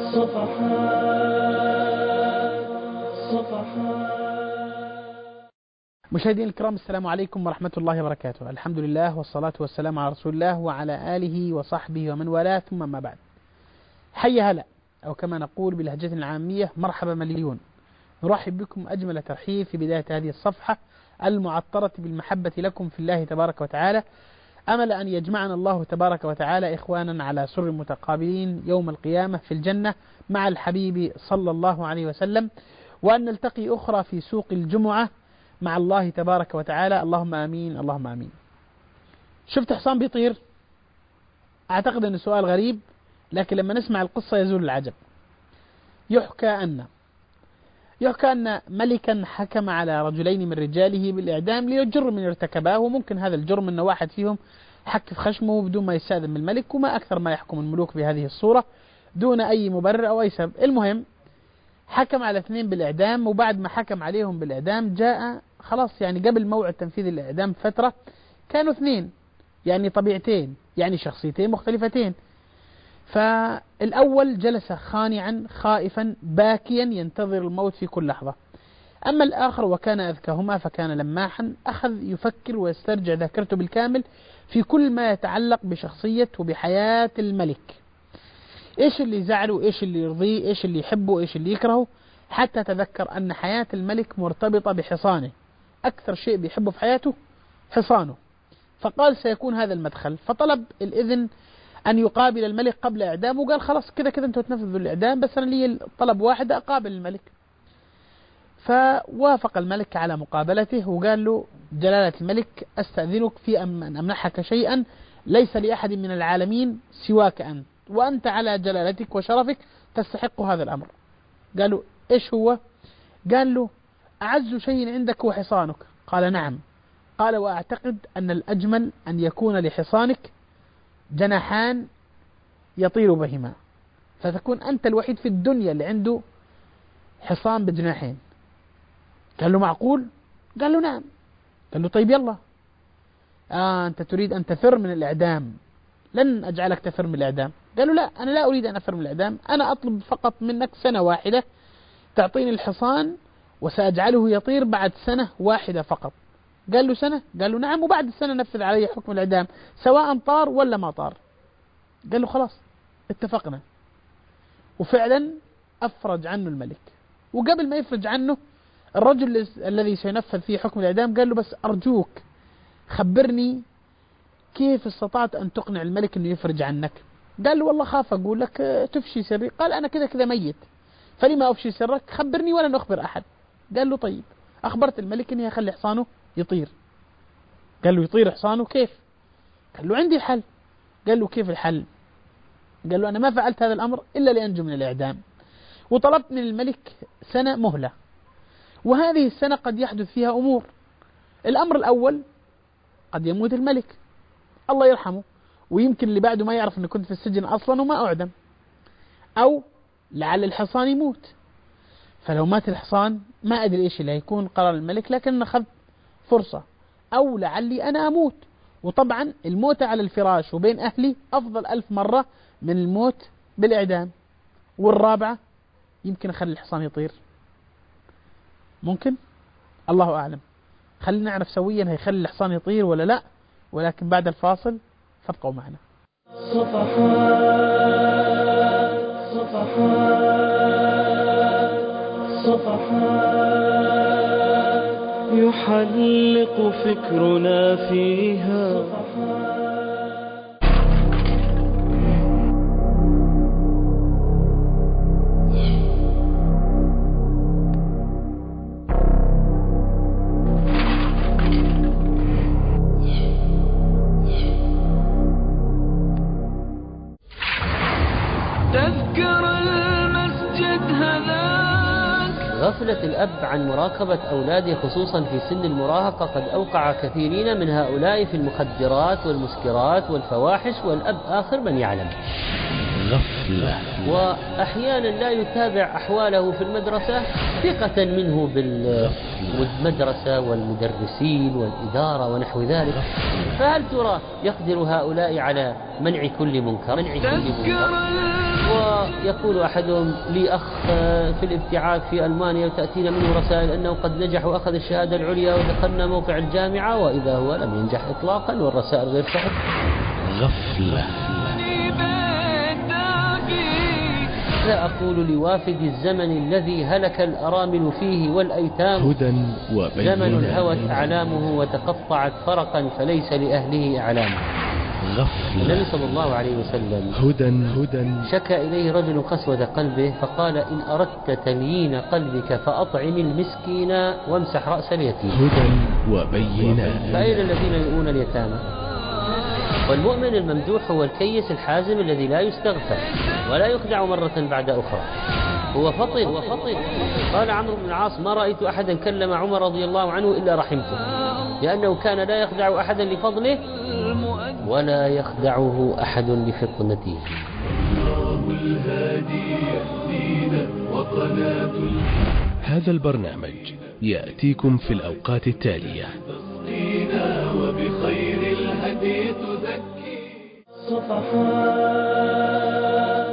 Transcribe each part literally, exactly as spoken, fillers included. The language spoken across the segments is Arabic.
مشاهدينا الكرام، السلام عليكم ورحمة الله وبركاته. الحمد لله والصلاة والسلام على رسول الله وعلى آله وصحبه ومن والاه، ثم ما بعد. حي هلا، أو كما نقول بلهجتنا العامية مرحبا مليون. نرحب بكم أجمل ترحيب في بداية هذه الصفحة المعطرة بالمحبة لكم في الله تبارك وتعالى، أمل أن يجمعنا الله تبارك وتعالى إخوانا على سر متقابلين يوم القيامة في الجنة مع الحبيب صلى الله عليه وسلم، وأن نلتقي أخرى في سوق الجمعة مع الله تبارك وتعالى. اللهم آمين اللهم آمين. شفت حصان بيطير؟ أعتقد أنه سؤال غريب، لكن لما نسمع القصة يزول العجب. يحكى أن يحكى أن ملكا حكم على رجلين من رجاله بالإعدام لجرم ارتكباه، وممكن هذا الجرم أن واحد فيهم حك في خشمه بدون ما يستأذن من الملك، وما أكثر ما يحكم الملوك بهذه الصورة دون أي مبرر أو أي سبب. المهم حكم على اثنين بالإعدام، وبعد ما حكم عليهم بالإعدام جاء خلاص يعني قبل موعد تنفيذ الإعدام فترة كانوا اثنين، يعني طبيعتين، يعني شخصيتين مختلفتين. فالأول جلس خانعا خائفا باكيا ينتظر الموت في كل لحظة، أما الآخر وكان أذكاهما فكان لماحا أخذ يفكر ويسترجع ذاكرته بالكامل في كل ما يتعلق بشخصية وبحياة الملك، إيش اللي يزعله، إيش اللي يرضيه، إيش اللي يحبه، إيش اللي يكرهه، حتى تذكر أن حياة الملك مرتبطة بحصانه، أكثر شيء بيحبه في حياته حصانه. فقال سيكون هذا المدخل، فطلب الإذن أن يقابل الملك قبل إعدامه، وقال خلاص كذا كذا أنتوا تنفذوا الإعدام، بس أنا لي طلب واحد أقابل الملك. فوافق الملك على مقابلته، وقال له جلالة الملك أستأذنك في أن أمنحك شيئا ليس لأحد من العالمين سواك أنت، وأنت على جلالتك وشرفك تستحق هذا الأمر. قال له إيش هو؟ قال له أعز شيء عندك هو حصانك. قال نعم. قال وأعتقد أن الأجمل أن يكون لحصانك جناحان يطير بهما، فتكون أنت الوحيد في الدنيا اللي عنده حصان بجناحين. قال له معقول؟ قال له نعم. قال له طيب يلا، آه أنت تريد أن تفر من الإعدام، لن أجعلك تفر من الإعدام. قال له لا، أنا لا أريد أن أفر من الإعدام، أنا أطلب فقط منك سنة واحدة تعطيني الحصان وسأجعله يطير بعد سنة واحدة فقط. قال له سنة؟ قال له نعم، وبعد السنة نفذ عليه حكم الإعدام سواء طار ولا ما طار. قال له خلاص اتفقنا. وفعلا أفرج عنه الملك، وقبل ما يفرج عنه الرجل الذي سينفذ فيه حكم الإعدام قال له بس أرجوك خبرني كيف استطعت أن تقنع الملك أنه يفرج عنك. قال له والله خاف أقول لك تفشي سري. قال أنا كذا كذا ميت، فلما أفشي سرك؟ خبرني ولا نخبر أحد. قال له طيب. أخبرت الملك أني أخلي حصانه يطير. قال له يطير حصانه كيف؟ قال له عندي الحل. قال له كيف الحل؟ قال له أنا ما فعلت هذا الأمر إلا لأنجو من الإعدام، وطلبت من الملك سنة مهلة، وهذه السنة قد يحدث فيها أمور. الأمر الأول قد يموت الملك الله يرحمه، ويمكن اللي بعده ما يعرف أني كنت في السجن أصلا وما أعدم، أو لعل الحصان يموت. فلو مات الحصان ما أدري إيش اللي هيكون قرار الملك، لكن أخذ فرصة. أو لعلي أنا أموت، وطبعا الموت على الفراش وبين أهلي أفضل ألف مرة من الموت بالإعدام. والرابعة يمكن أخلي الحصان يطير، ممكن، الله أعلم. خلينا نعرف سويا هيخلي الحصان يطير ولا لا، ولكن بعد الفاصل فابقوا معنا. صفحات صفحات صفحات يحلق فكرنا فيها. غفلة الأب عن مراقبة أولاده خصوصا في سن المراهقة قد أوقع كثيرين من هؤلاء في المخدرات والمسكرات والفواحش، والأب آخر من يعلم. غفلة. وأحيانا لا يتابع أحواله في المدرسة ثقة منه بالمدرسة والمدرسين والإدارة ونحو ذلك. فهل ترى يقدر هؤلاء على منع كل منكر؟ منع كل منكر. ويقول أحدهم لي أخ في الابتعاث في ألمانيا وتأتينا منه رسائل أنه قد نجح وأخذ الشهادة العليا ودخلنا موقع الجامعة، وإذا هو لم ينجح إطلاقا والرسائل غير صحيحة. غفلة. لا أقول لوافد الزمن الذي هلك الأرامل فيه والأيتام هدى وبينات. زمن هوت أعلامه وتقطعت فرقا فليس لأهله أعلام. غفلة. النبي صلى الله عليه وسلم هدى هدى شكى إليه رجل قسوة قلبه فقال إن أردت تليين قلبك فأطعم المسكين وامسح رأس اليتيم. هدى وبينات. فأين الذين يؤون اليتامى؟ والمؤمن الممدوح هو الكيس الحازم الذي لا يستغفر ولا يخدع مرة بعد أخرى. هو فطن هو فطن قال عمرو بن العاص ما رأيت أحدا كلم عمر رضي الله عنه إلا رحمته، لأنه كان لا يخدع أحدا لفضله ولا يخدعه أحد لفطنته. هذا البرنامج يأتيكم في الأوقات التالية. وبخير الهدي تزكي. صفحات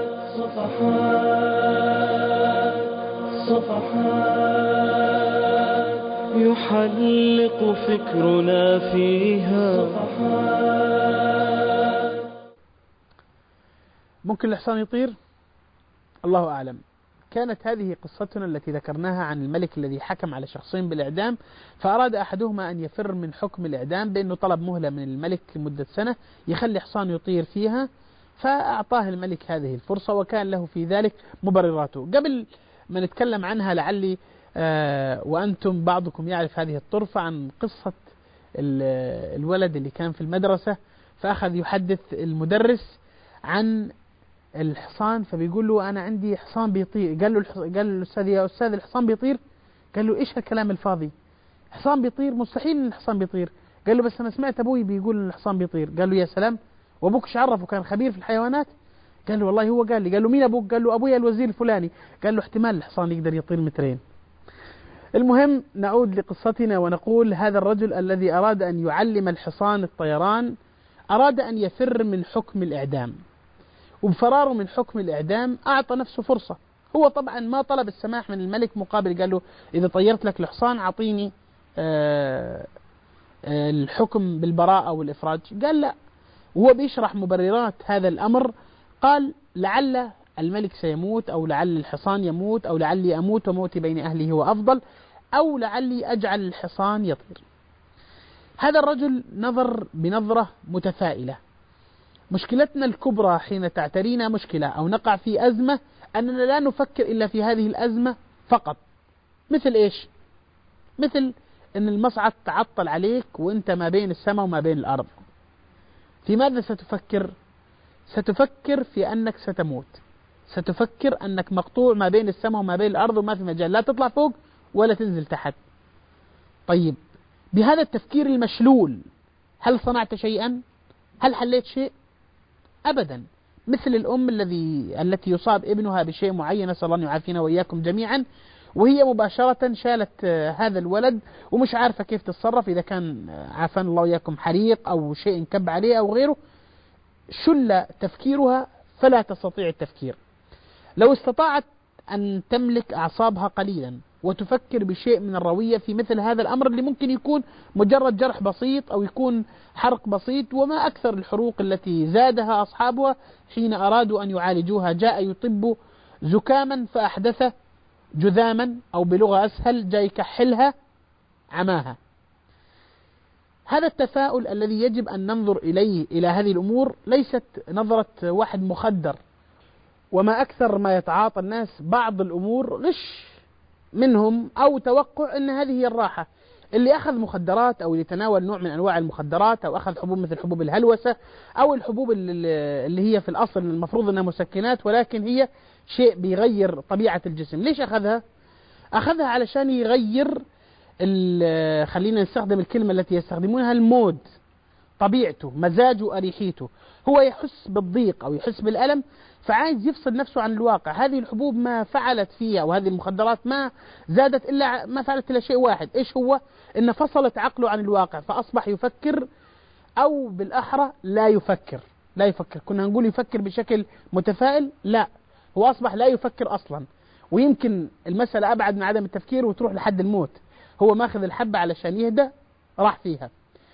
صفحات صفحات يحلق فكرنا فيها. صفحات. ممكن الحصان يطير؟ الله أعلم. كانت هذه قصتنا التي ذكرناها عن الملك الذي حكم على شخصين بالإعدام، فأراد أحدهما أن يفر من حكم الإعدام بأنه طلب مهلة من الملك لمدة سنة يخلي حصان يطير فيها، فأعطاه الملك هذه الفرصة وكان له في ذلك مبرراته. قبل ما نتكلم عنها لعلي آه وأنتم بعضكم يعرف هذه الطرفة عن قصة الولد اللي كان في المدرسة فأخذ يحدث المدرس عن الحصان، فبيقول له أنا عندي حصان بيطير. قال له قال له الأستاذ يا أستاذ الحصان بيطير؟ قال له إيش الكلام الفاضي؟ حصان بيطير؟ مستحيل إن الحصان بيطير. قال له بس أنا سمعت أبوي بيقول إن الحصان بيطير. قال له يا سلام، وأبوك إيش عرفه؟ كان خبير في الحيوانات؟ قال له والله هو قال لي. قال له مين أبوك؟ قال له أبويا الوزير الفلاني. قال له احتمال الحصان يقدر يطير مترين. المهم نعود لقصتنا ونقول هذا الرجل الذي أراد أن يعلم الحصان الطيران أراد أن يفر من حكم الإعدام، وبفراره من حكم الإعدام أعطى نفسه فرصة. هو طبعا ما طلب السماح من الملك مقابل قال له إذا طيرت لك الحصان أعطيني آه آه الحكم بالبراءة والإفراج. قال لا. وهو بيشرح مبررات هذا الأمر قال لعل الملك سيموت، أو لعل الحصان يموت، أو لعلي أموت وموتي بين أهله هو أفضل، أو لعلي أجعل الحصان يطير. هذا الرجل نظر بنظرة متفائلة. مشكلتنا الكبرى حين تعترينا مشكلة أو نقع في أزمة أننا لا نفكر إلا في هذه الأزمة فقط. مثل إيش؟ مثل أن المصعد تعطل عليك وأنت ما بين السماء وما بين الأرض. في ماذا ستفكر؟ ستفكر في أنك ستموت، ستفكر أنك مقطوع ما بين السماء وما بين الأرض وما في مجال لا تطلع فوق ولا تنزل تحت. طيب بهذا التفكير المشلول هل صنعت شيئا؟ هل حليت شيء؟ أبدا. مثل الأم الذي التي يصاب ابنها بشيء معين، نسأل الله أن يعافينا وإياكم جميعا، وهي مباشرة شالت هذا الولد ومش عارفة كيف تتصرف، إذا كان عافانا الله وإياكم حريق أو شيء انكب عليه أو غيره، شل تفكيرها فلا تستطيع التفكير. لو استطاعت أن تملك أعصابها قليلا وتفكر بشيء من الروية في مثل هذا الأمر اللي ممكن يكون مجرد جرح بسيط أو يكون حرق بسيط، وما أكثر الحروق التي زادها أصحابها حين أرادوا أن يعالجوها. جاء يطب زكاما فأحدث جذاما، أو بلغة أسهل جاء يكحلها عماها. هذا التفاؤل الذي يجب أن ننظر إليه إلى هذه الأمور ليست نظرة واحد مخدر. وما أكثر ما يتعاطى الناس بعض الأمور غش منهم أو توقع أن هذه هي الراحة. اللي أخذ مخدرات أو يتناول نوع من أنواع المخدرات أو أخذ حبوب مثل حبوب الهلوسة أو الحبوب اللي هي في الأصل المفروض أنها مسكنات ولكن هي شيء بيغير طبيعة الجسم. ليش أخذها؟ أخذها علشان يغير، خلينا نستخدم الكلمة التي يستخدمونها، المود، طبيعته، مزاجه، أريحيته. هو يحس بالضيق أو يحس بالألم فعايز يفصل نفسه عن الواقع. هذه الحبوب ما فعلت فيها وهذه المخدرات ما زادت إلا ما فعلت إلا شيء واحد، إيش هو؟ إن فصلت عقله عن الواقع فأصبح يفكر، أو بالأحرى لا يفكر. لا يفكر. كنا نقول يفكر بشكل متفائل، لا، هو أصبح لا يفكر أصلا، ويمكن المسألة أبعد من عدم التفكير وتروح لحد الموت. هو ماخذ الحبة علشان يهدى راح فيها.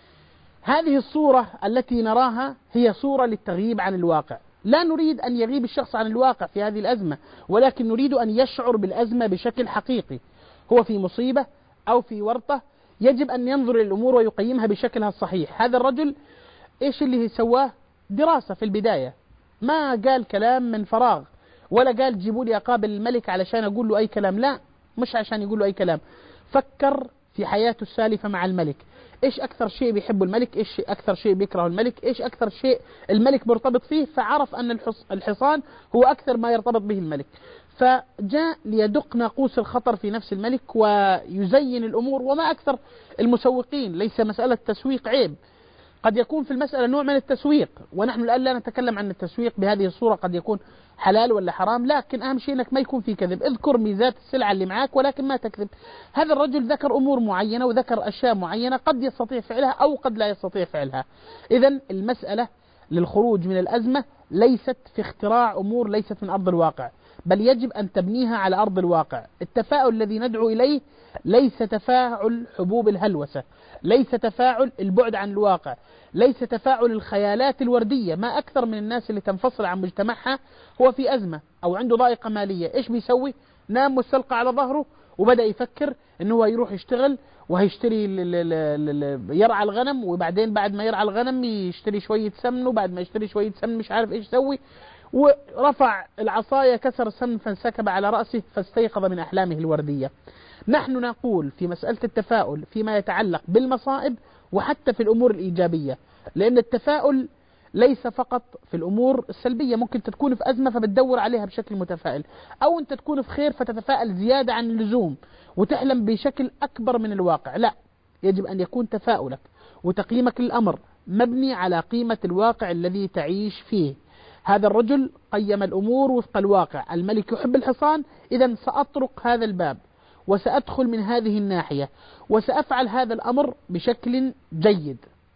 هذه الصورة التي نراها هي صورة للتغييب عن الواقع. لا نريد أن يغيب الشخص عن الواقع في هذه الأزمة، ولكن نريد أن يشعر بالأزمة بشكل حقيقي. هو في مصيبة أو في ورطة، يجب أن ينظر للأمور ويقيمها بشكلها الصحيح. هذا الرجل إيش اللي سواه؟ دراسة في البداية، ما قال كلام من فراغ، ولا قال جيبوا لي أقابل الملك علشان أقول له أي كلام. لا، مش عشان يقول له أي كلام. فكر في حياته السالفة مع الملك. إيش أكثر شيء بيحبه الملك، إيش أكثر شيء بيكره الملك، إيش أكثر شيء الملك مرتبط فيه، فعرف أن الحصان هو أكثر ما يرتبط به الملك. فجاء ليدق ناقوس الخطر في نفس الملك ويزين الأمور. وما أكثر المسوقين، ليس مسألة تسويق عيب، قد يكون في المسألة نوع من التسويق، ونحن الآن لا نتكلم عن التسويق بهذه الصورة، قد يكون حلال ولا حرام، لكن أهم شيء أنك ما يكون في كذب. اذكر ميزات السلعة اللي معاك ولكن ما تكذب. هذا الرجل ذكر أمور معينة وذكر أشياء معينة قد يستطيع فعلها أو قد لا يستطيع فعلها. إذن المسألة للخروج من الأزمة ليست في اختراع أمور ليست من أرض الواقع، بل يجب أن تبنيها على أرض الواقع. التفاؤل الذي ندعو إليه ليس تفاعل حبوب الهلوسة، ليس تفاعل البعد عن الواقع، ليس تفاعل الخيالات الوردية. ما أكثر من الناس اللي تنفصل عن مجتمعها هو في أزمة أو عنده ضائقة مالية، إيش بيسوي؟ نام مستلقى على ظهره وبدأ يفكر إنه هو يروح يشتغل وهيشتري يرعى الغنم، وبعدين بعد ما يرعى الغنم يشتري شوية سمن، وبعد ما يشتري شوية سمن مش عارف إيش يسوي، ورفع العصاية كسر السمن فانسكب على رأسه فاستيقظ من أحلامه الوردية. نحن نقول في مسألة التفاؤل فيما يتعلق بالمصائب وحتى في الأمور الإيجابية، لأن التفاؤل ليس فقط في الأمور السلبية. ممكن تكون في أزمة فبتدور عليها بشكل متفائل، أو أنت تكون في خير فتتفائل زيادة عن اللزوم وتحلم بشكل أكبر من الواقع. لا، يجب أن يكون تفاؤلك وتقييمك للأمر مبني على قيمة الواقع الذي تعيش فيه. هذا الرجل قيم الأمور وفق الواقع. الملك يحب الحصان، إذن سأطرق هذا الباب وسأدخل من هذه الناحية وسأفعل هذا الأمر بشكل جيد.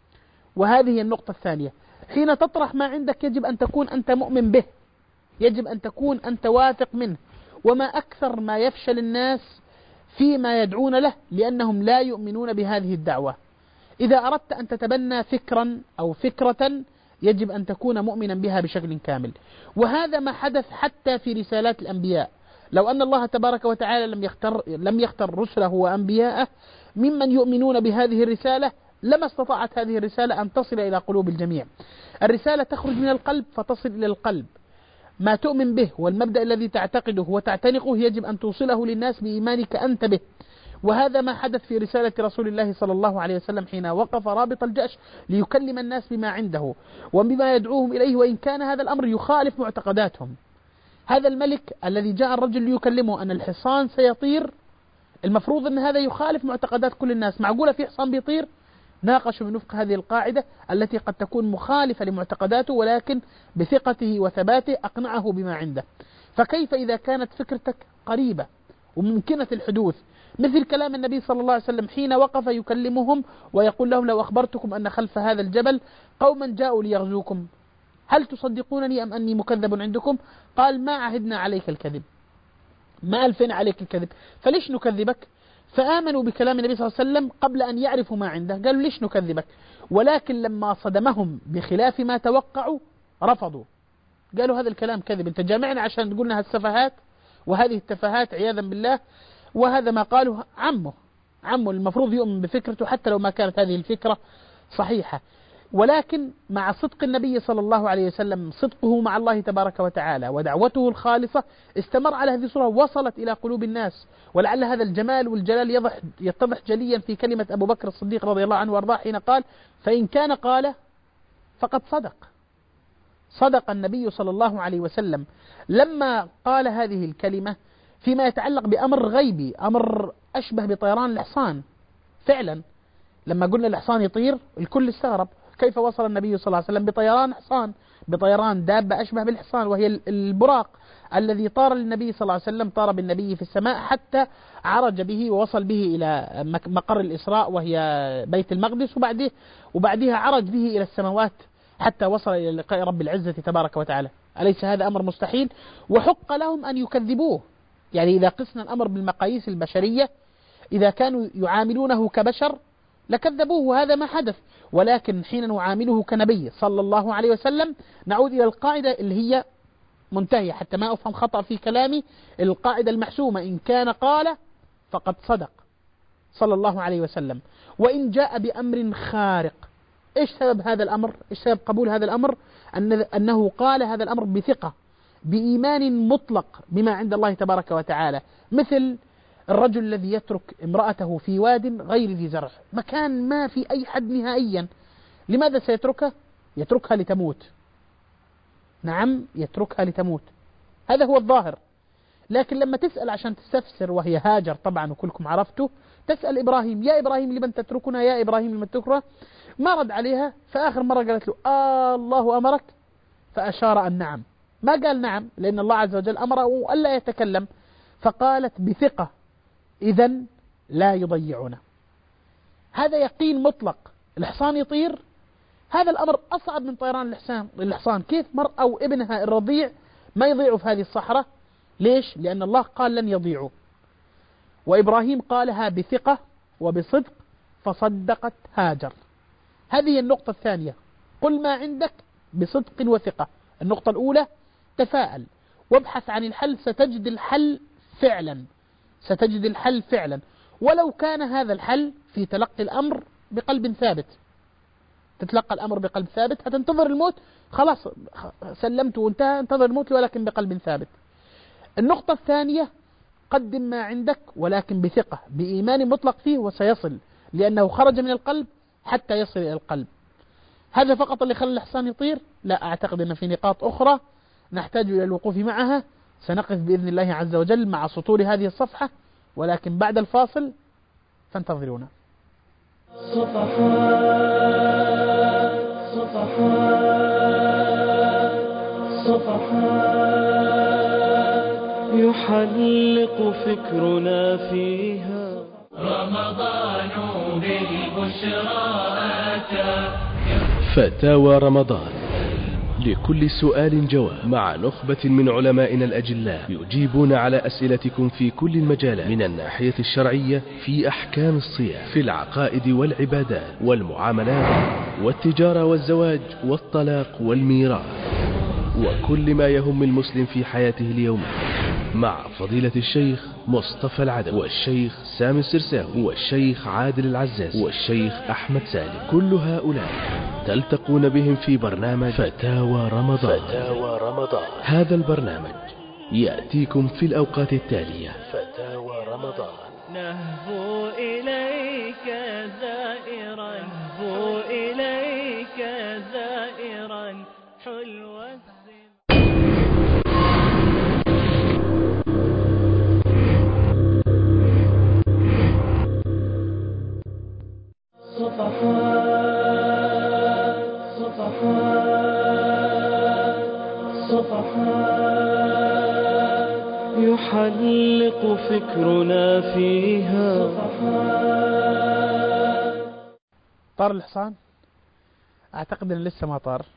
وهذه هي النقطة الثانية. حين تطرح ما عندك يجب أن تكون أنت مؤمن به، يجب أن تكون أنت واثق منه. وما أكثر ما يفشل الناس فيما يدعون له لأنهم لا يؤمنون بهذه الدعوة. إذا أردت أن تتبنى فكرا أو فكرة يجب أن تكون مؤمنا بها بشكل كامل. وهذا ما حدث حتى في رسالات الأنبياء. لو أن الله تبارك وتعالى لم يختر, لم يختر رسله وأنبياءه ممن يؤمنون بهذه الرسالة لما استطاعت هذه الرسالة أن تصل إلى قلوب الجميع. الرسالة تخرج من القلب فتصل إلى القلب. ما تؤمن به والمبدأ الذي تعتقده وتعتنقه يجب أن توصله للناس بإيمانك أنت به. وهذا ما حدث في رسالة رسول الله صلى الله عليه وسلم حين وقف رابط الجأش ليكلم الناس بما عنده وبما يدعوهم إليه، وإن كان هذا الأمر يخالف معتقداتهم. هذا الملك الذي جاء الرجل ليكلمه أن الحصان سيطير، المفروض أن هذا يخالف معتقدات كل الناس. معقولة في حصان بيطير؟ ناقشوا من وفق هذه القاعدة التي قد تكون مخالفة لمعتقداته، ولكن بثقته وثباته أقنعه بما عنده. فكيف إذا كانت فكرتك قريبة وممكنة الحدوث، مثل كلام النبي صلى الله عليه وسلم حين وقف يكلمهم ويقول لهم لو أخبرتكم أن خلف هذا الجبل قوما جاءوا ليغزوكم هل تصدقونني أم أني مكذب عندكم؟ قال ما عهدنا عليك الكذب، ما ألفنا عليك الكذب، فليش نكذبك؟ فآمنوا بكلام النبي صلى الله عليه وسلم قبل أن يعرفوا ما عنده، قالوا ليش نكذبك؟ ولكن لما صدمهم بخلاف ما توقعوا رفضوا، قالوا هذا الكلام كذب، انت جامعنا عشان تقولنا هالسفهات وهذه التفاهات عياذا بالله. وهذا ما قاله عمه عمه المفروض يؤمن بفكرته حتى لو ما كانت هذه الفكرة صحيحة. ولكن مع صدق النبي صلى الله عليه وسلم، صدقه مع الله تبارك وتعالى ودعوته الخالصة، استمر على هذه الصورة وصلت إلى قلوب الناس. ولعل هذا الجمال والجلال يضح يتضح جليا في كلمة أبو بكر الصديق رضي الله عنه وارضاه حين قال فإن كان قال فقد صدق. صدق النبي صلى الله عليه وسلم لما قال هذه الكلمة فيما يتعلق بأمر غيبي، أمر أشبه بطيران الحصان. فعلا لما قلنا الحصان يطير الكل استغرب، كيف وصل النبي صلى الله عليه وسلم بطيران حصان، بطيران دابة أشبه بالحصان وهي البراق الذي طار للنبي صلى الله عليه وسلم، طار بالنبي في السماء حتى عرج به ووصل به إلى مقر الإسراء وهي بيت المقدس، وبعده وبعدها عرج به إلى السماوات حتى وصل إلى لقاء رب العزة تبارك وتعالى. أليس هذا أمر مستحيل؟ وحق لهم أن يكذبوه. يعني إذا قسنا الأمر بالمقاييس البشرية، إذا كانوا يعاملونه كبشر لكذبوه، هذا ما حدث. ولكن حين نعامله كنبي صلى الله عليه وسلم نعود إلى القاعدة اللي هي منتهية، حتى ما أفهم خطأ في كلامي، القاعدة المحسومة: إن كان قال فقد صدق صلى الله عليه وسلم. وإن جاء بأمر خارق، إيش سبب هذا الأمر؟ إيش سبب قبول هذا الأمر؟ أن أنه قال هذا الأمر بثقة، بإيمان مطلق بما عند الله تبارك وتعالى. مثل الرجل الذي يترك امرأته في واد غير ذي زرع، مكان ما في أي حد نهائيا، لماذا سيتركها؟ يتركها لتموت. نعم، يتركها لتموت، هذا هو الظاهر. لكن لما تسأل عشان تستفسر، وهي هاجر طبعا وكلكم عرفته، تسأل إبراهيم: يا إبراهيم لمن تتركنا؟ يا إبراهيم لمن تتركنا؟ ما رد عليها، فآخر مرة قالت له: آه الله أمرك؟ فأشار أن نعم. ما قال نعم لأن الله عز وجل أمره ألا يتكلم، فقالت بثقة: إذن لا يضيعنا. هذا يقين مطلق. الحصان يطير، هذا الأمر أصعب من طيران الحصان. الحصان كيف مرأة وابنها الرضيع ما يضيعوا في هذه الصحراء؟ ليش؟ لأن الله قال لن يضيعوا، وإبراهيم قالها بثقة وبصدق، فصدقت هاجر. هذه النقطة الثانية: قل ما عندك بصدق وثقة. النقطة الأولى: تفاءل وابحث عن الحل، ستجد الحل فعلا، ستجد الحل فعلا، ولو كان هذا الحل في تلقي الأمر بقلب ثابت. تتلقى الأمر بقلب ثابت، هتنتظر الموت، خلاص سلمت وانتهى، انتظر الموت ولكن بقلب ثابت. النقطة الثانية: قدم ما عندك ولكن بثقة، بإيمان مطلق فيه، وسيصل، لأنه خرج من القلب حتى يصل إلى القلب. هذا فقط اللي خلى الحصان يطير؟ لا، أعتقد أن في نقاط أخرى نحتاج إلى الوقوف معها. سنقف بإذن الله عز وجل مع سطور هذه الصفحة، ولكن بعد الفاصل فانتظرونا. صفحات صفحات صفحات يحلق فكرنا فيها. رمضان بالبشرى أتى. فتاوى رمضان، لكل سؤال جواب، مع نخبة من علمائنا الأجلاء يجيبون على أسئلتكم في كل المجالات، من الناحية الشرعية في أحكام الصيام، في العقائد والعبادات والمعاملات والتجارة والزواج والطلاق والميراث، وكل ما يهم المسلم في حياته اليومية، مع فضيلة الشيخ مصطفى العدوي والشيخ سامي السرساوي والشيخ عادل العزاز والشيخ أحمد سالم. كل هؤلاء تلتقون بهم في برنامج فتاوى رمضان. فتاوى رمضان. هذا البرنامج يأتيكم في الأوقات التالية: فتاوى رمضان. نهفو إليك زائرا، نهفو إليك زائرا حلو الزمان. صفحات صفحات صفحات يحلق فكرنا فيها. صفحات. طار الحصان؟ أعتقد أن لسه ما طار.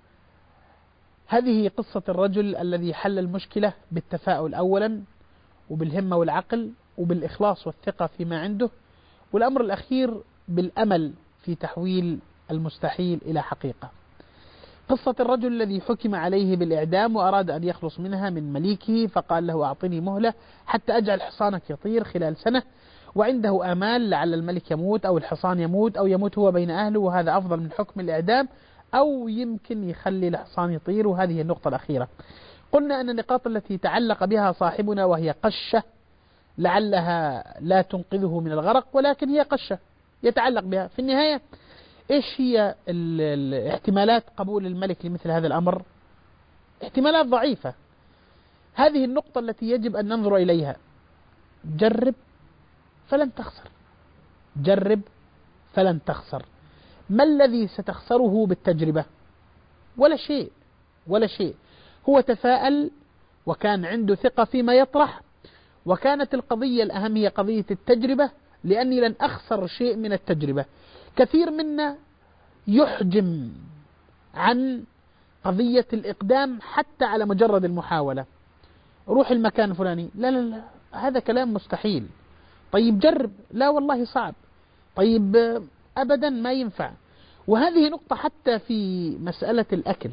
هذه قصة الرجل الذي حل المشكلة بالتفاؤل أولا، وبالهمة والعقل، وبالإخلاص والثقة فيما عنده، والأمر الأخير بالأمل في تحويل المستحيل إلى حقيقة. قصة الرجل الذي حكم عليه بالإعدام وأراد أن يخلص منها من مليكه، فقال له: أعطني مهلة حتى أجعل حصانك يطير خلال سنة، وعنده آمال لعل الملك يموت أو الحصان يموت أو يموت هو بين أهله، وهذا أفضل من حكم الإعدام، أو يمكن يخلي الحصان يطير. وهذه النقطة الأخيرة. قلنا أن النقاط التي تعلق بها صاحبنا وهي قشة، لعلها لا تنقذه من الغرق، ولكن هي قشة يتعلق بها. في النهاية إيش هي الاحتمالات قبول الملك لمثل هذا الأمر؟ احتمالات ضعيفة. هذه النقطة التي يجب أن ننظر إليها. جرب فلن تخسر، جرب فلن تخسر. ما الذي ستخسره بالتجربة؟ ولا شيء، ولا شيء. هو تفاءل وكان عنده ثقة فيما يطرح، وكانت القضية الأهم هي قضية التجربة، لأني لن أخسر شيء من التجربة. كثير منا يحجم عن قضية الإقدام حتى على مجرد المحاولة. روح المكان الفلاني، لا لا لا هذا كلام مستحيل. طيب جرب، لا والله صعب. طيب أبدا ما ينفع. وهذه نقطة حتى في مسألة الأكل،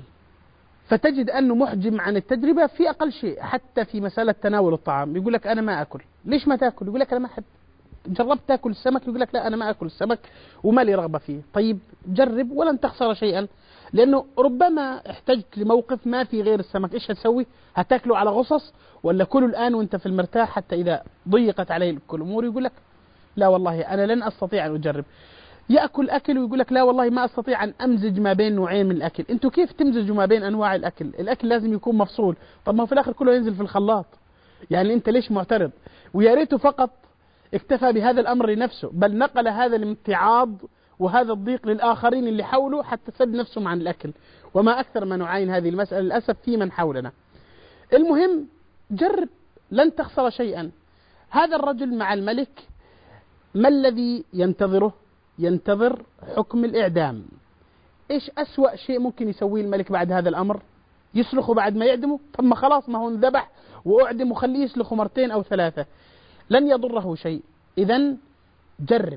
فتجد أنه محجم عن التجربة في أقل شيء. حتى في مسألة تناول الطعام يقول لك أنا ما أكل. ليش ما تأكل؟ يقول لك أنا ما أحب. جربت تأكل السمك؟ يقول لك لا أنا ما أكل السمك وما لي رغبة فيه. طيب جرب ولن تخسر شيئا، لأنه ربما احتجت لموقف ما في غير السمك. إيش هتسوي؟ هتاكله على غصص ولا كله الآن وانت في المرتاح حتى إذا ضيقت عليه الأمور يقول لك لا والله أنا لن أستطيع أن أجرب. يأكل أكل ويقول لك لا والله ما أستطيع أن أمزج ما بين نوعين من الأكل. أنتوا كيف تمزجوا ما بين أنواع الأكل؟ الأكل لازم يكون مفصول. طب ما هو في الآخر كله ينزل في الخلاط. يعني أنت ليش معترض؟ ويا ريته فقط اكتفى بهذا الأمر لنفسه، بل نقل هذا الامتعاض وهذا الضيق للآخرين اللي حوله حتى سد نفسهم عن الأكل. وما أكثر ما نعاين هذه المسألة للأسف في من حولنا. المهم جرب لن تخسر شيئا. هذا الرجل مع الملك ما الذي ينتظره؟ ينتظر حكم الإعدام. إيش أسوأ شيء ممكن يسويه الملك بعد هذا الأمر؟ يسلخه بعد ما يعدمه؟ طب ما خلاص ما هو انذبح وأعدم وخليه يسلخه مرتين أو ثلاثة، لن يضره شيء. إذن جرب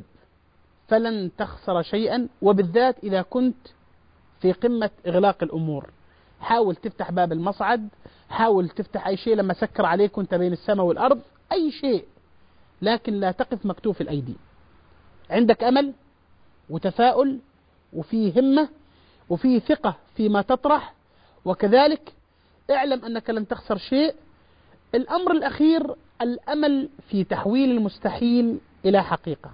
فلن تخسر شيئا، وبالذات إذا كنت في قمة إغلاق الأمور. حاول تفتح باب المصعد، حاول تفتح أي شيء لما سكر عليك وانت بين السماء والأرض، أي شيء، لكن لا تقف مكتوف الأيدي. عندك أمل وتفاؤل وفيه همة وفيه ثقة فيما تطرح، وكذلك اعلم أنك لن تخسر شيء. الأمر الأخير الأمل في تحويل المستحيل إلى حقيقة.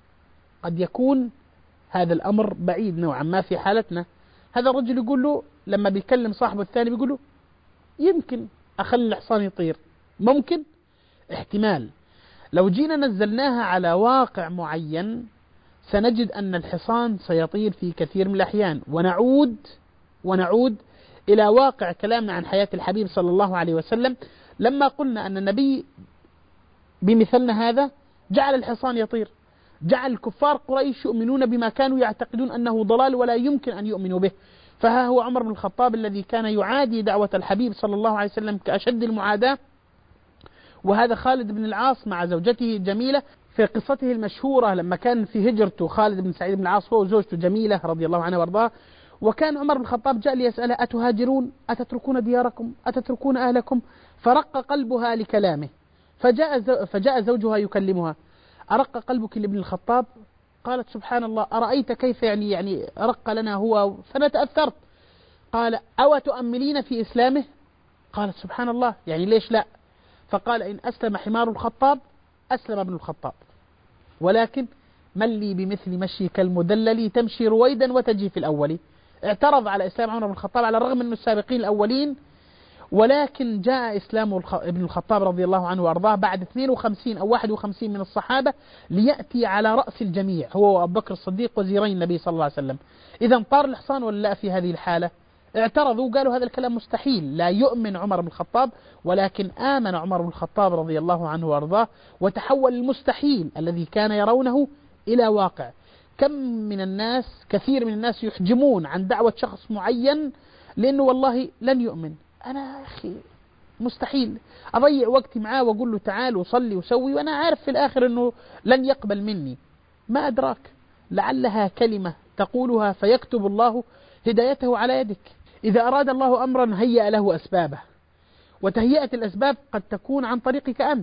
قد يكون هذا الأمر بعيد نوعا ما في حالتنا. هذا الرجل يقول له لما بيكلم صاحبه الثاني بيقول له يمكن أخلي الحصان يطير، ممكن، احتمال. لو جينا نزلناها على واقع معين سنجد أن الحصان سيطير في كثير من الأحيان. ونعود ونعود إلى واقع كلامنا عن حياة الحبيب صلى الله عليه وسلم، لما قلنا أن النبي بمثلنا هذا جعل الحصان يطير، جعل الكفار قريش يؤمنون بما كانوا يعتقدون أنه ضلال ولا يمكن أن يؤمنوا به. فها هو عمر بن الخطاب الذي كان يعادي دعوة الحبيب صلى الله عليه وسلم كأشد المعاداة، وهذا خالد بن العاص مع زوجته جميلة في قصته المشهورة لما كان في هجرته خالد بن سعيد بن العاص هو وزوجته جميلة رضي الله عنها وارضاها، وكان عمر بن الخطاب جاء ليسأله أتهاجرون؟ أتتركون دياركم؟ أتتركون أهلكم؟ فرق قلبها لكلامه، فجاء فجاء زوجها يكلمها، أرق قلبك لابن الخطاب؟ قالت سبحان الله، أرأيت كيف يعني يعني رق لنا هو؟ فأنا تأثرت. قال أو تؤملين في إسلامه؟ قالت سبحان الله، يعني ليش لا؟ فقال إن أسلم حمار الخطاب أسلم ابن الخطاب، ولكن من لي بمثل مشيك المدلل تمشي رويدا وتجي في الأول. اعترض على إسلام عمر بن الخطاب على الرغم من السابقين الأولين، ولكن جاء إسلام ابن الخطاب رضي الله عنه وأرضاه بعد اثنين وخمسين أو واحد وخمسين من الصحابة ليأتي على رأس الجميع هو وأبو بكر الصديق وزيرين النبي صلى الله عليه وسلم. إذا طار الحصان ولا لا في هذه الحالة؟ اعترضوا قالوا هذا الكلام مستحيل، لا يؤمن عمر بن الخطاب، ولكن آمن عمر بن الخطاب رضي الله عنه وأرضاه وتحول المستحيل الذي كان يرونه إلى واقع. كم من الناس، كثير من الناس يحجمون عن دعوة شخص معين لأنه والله لن يؤمن. أنا يا أخي مستحيل أضيع وقتي معاه وأقول له تعال وصلي وسوي وأنا عارف في الآخر أنه لن يقبل مني. ما أدراك، لعلها كلمة تقولها فيكتب الله هدايته على يدك. إذا أراد الله أمرا هيأ له أسبابه، وتهيئة الأسباب قد تكون عن طريقك أنت.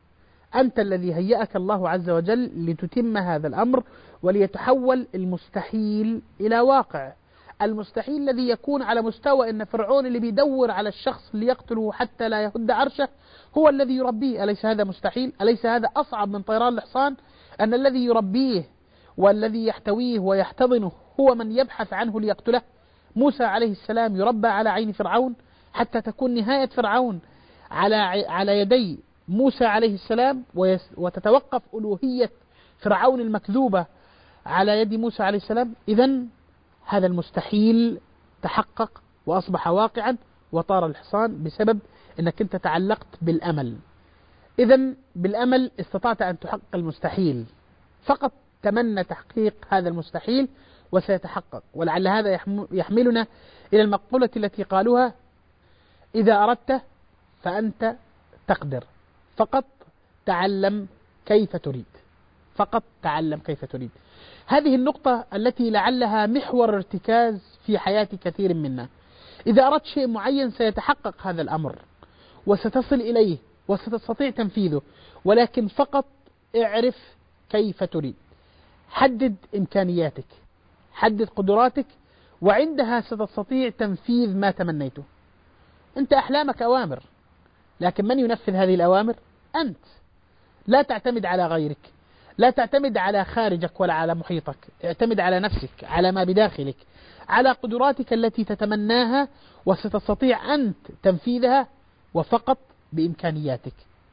أنت الذي هيأك الله عز وجل لتتم هذا الأمر وليتحول المستحيل إلى واقع. المستحيل الذي يكون على مستوى أن فرعون اللي بيدور على الشخص ليقتله حتى لا يهد عرشه هو الذي يربيه. أليس هذا مستحيل؟ أليس هذا أصعب من طيران الحصان؟ أن الذي يربيه والذي يحتويه ويحتضنه هو من يبحث عنه ليقتله. موسى عليه السلام يربى على عين فرعون حتى تكون نهاية فرعون على على يدي موسى عليه السلام، وتتوقف ألوهية فرعون المكذوبة على يد موسى عليه السلام. إذن هذا المستحيل تحقق وأصبح واقعا وطار الحصان بسبب أنك أنت تعلقت بالأمل. إذن بالأمل استطعت أن تحقق المستحيل، فقط تمنى تحقيق هذا المستحيل وسيتحقق. ولعل هذا يحملنا إلى المقولة التي قالوها: إذا أردت فأنت تقدر، فقط تعلم كيف تريد. فقط تعلم كيف تريد. هذه النقطة التي لعلها محور ارتكاز في حياة كثير منا. إذا أردت شيء معين سيتحقق هذا الأمر وستصل إليه وستستطيع تنفيذه، ولكن فقط اعرف كيف تريد. حدد إمكانياتك، حدد قدراتك، وعندها ستستطيع تنفيذ ما تمنيته. أنت أحلامك أوامر، لكن من ينفذ هذه الأوامر؟ أنت. لا تعتمد على غيرك، لا تعتمد على خارجك ولا على محيطك، اعتمد على نفسك، على ما بداخلك، على قدراتك التي تتمناها وستستطيع أنت تنفيذها، وفقط بإمكانياتك.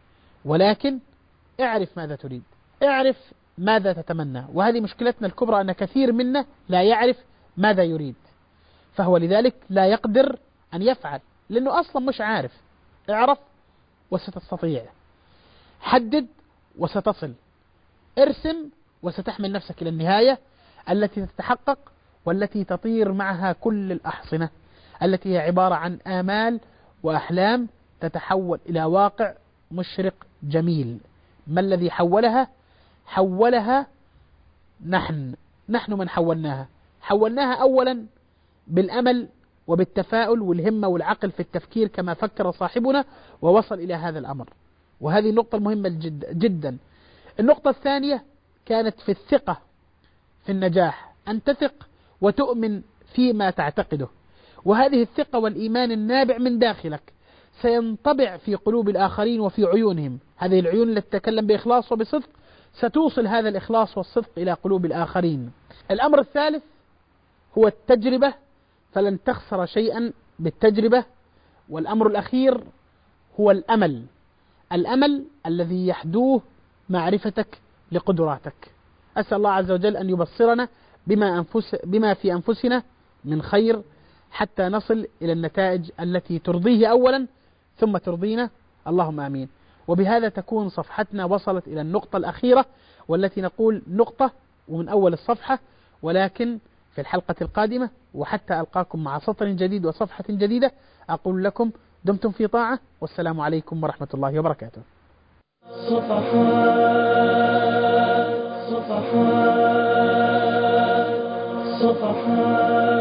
ولكن اعرف ماذا تريد، اعرف ماذا تتمنى. وهذه مشكلتنا الكبرى، أن كثير منا لا يعرف ماذا يريد، فهو لذلك لا يقدر أن يفعل، لأنه أصلا مش عارف. اعرف وستستطيع، حدد وستصل، ارسم وستحمل نفسك إلى النهاية التي تتحقق، والتي تطير معها كل الأحصنة، التي هي عبارة عن آمال وأحلام تتحول إلى واقع مشرق جميل. ما الذي حولها؟ حولها نحن نحن من حولناها. حولناها أولا بالأمل وبالتفاؤل والهمة والعقل في التفكير كما فكر صاحبنا ووصل إلى هذا الأمر. وهذه النقطة المهمة جد جدا. النقطة الثانية كانت في الثقة في النجاح، أن تثق وتؤمن فيما تعتقده، وهذه الثقة والإيمان النابع من داخلك سينطبع في قلوب الآخرين وفي عيونهم. هذه العيون التي تتكلم بإخلاص وبصدق ستوصل هذا الإخلاص والصدق إلى قلوب الآخرين. الأمر الثالث هو التجربة، فلن تخسر شيئا بالتجربة. والأمر الأخير هو الأمل، الأمل الذي يحدوه معرفتك لقدراتك. أسأل الله عز وجل أن يبصرنا بما, أنفس بما في أنفسنا من خير، حتى نصل إلى النتائج التي ترضيه أولا ثم ترضينا، اللهم آمين. وبهذا تكون صفحتنا وصلت إلى النقطة الأخيرة، والتي نقول نقطة ومن أول الصفحة، ولكن في الحلقة القادمة وحتى ألقاكم مع سطر جديد وصفحة جديدة، أقول لكم دمتم في طاعة، والسلام عليكم ورحمة الله وبركاته. صفحات صفحات صفحات